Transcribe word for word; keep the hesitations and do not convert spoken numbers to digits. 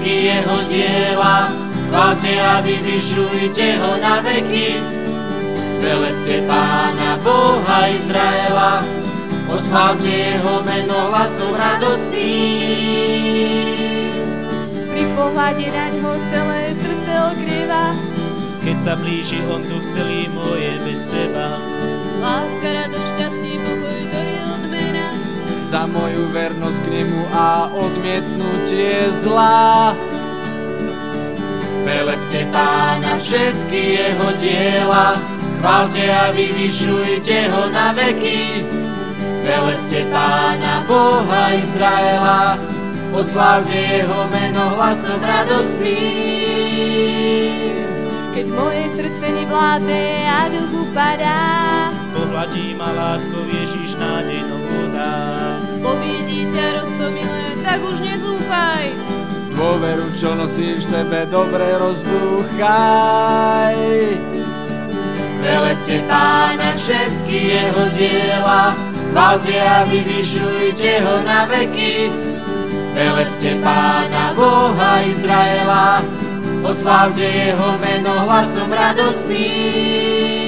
všetky jeho diela, chváľte a vyvyšujte ho na veky. Velepte Pána Boha Izraela, oslávte jeho meno hlasom radostným. Pri pohľade naňho celé srdce okrieva, keď sa blíži on duch celý moje bez seba. Láska, radosť, šťastie, pokoj, to je odmena za moju vernosť k nemu a odmietnutie zla. Velepte Pána všetky jeho diela, chváľte a vyvyšujte ho na veky. Velepte Pána Boha Izraela, oslávte jeho meno hlasom radostným. Keď moje srdce nevládne a duch upadá, pohľadí ma láskou Ježiš nádej novú dá. Povidí ťa roztomilé, tak už nezúfaj. Dôveru, čo nosíš v sebe, dobre rozdúchaj. Velepte Pána všetky jeho diela, chváľte a vyvyšujte ho na veky. Velepte Pána Boha Izraela, oslávte jeho meno hlasom radostným.